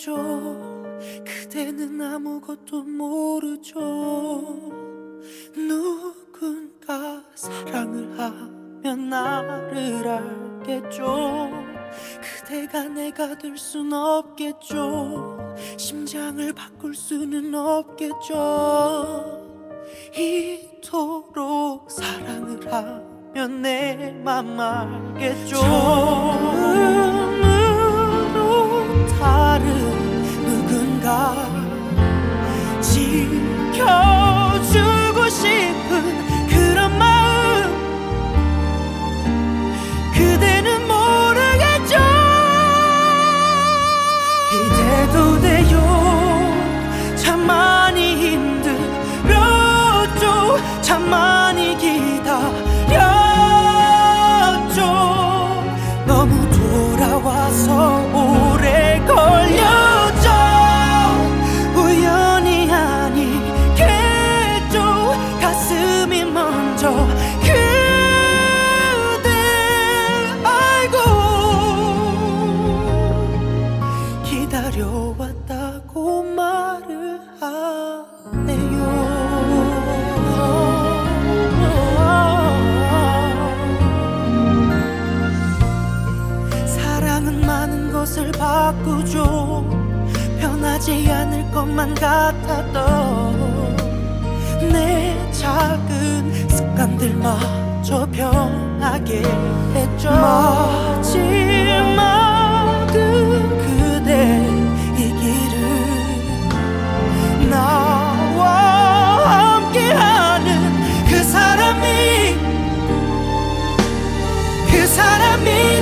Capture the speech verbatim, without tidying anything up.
알죠. 그대는 아무것도 모르죠. 누군가 사랑을 하면 나를 알겠죠. 그대가 내가 될 순 없겠죠. 심장을 바꿀 수는 없겠죠. 이토록 사랑을 하면 내 맘 알겠죠. 처음으로 다른 누군가 지켜주고 싶은 그런 마음 그대는 모르겠죠. 이대도 돼요. 참 많이 힘들었죠. 참 많이 기다렸죠. 너무 돌아와서 오래 걸렸죠. 우연이 아니겠죠. 가슴이 먼저 그댈 알고 기다려왔다고 말을 하네요. 사랑은 많은 것을 바꾸죠. 변하지 않을 것만 같았던 내 작은 습관들마저 변하게 했죠. 마지막은 그대이기를 나와 함께하는 그 사람이 그 사람이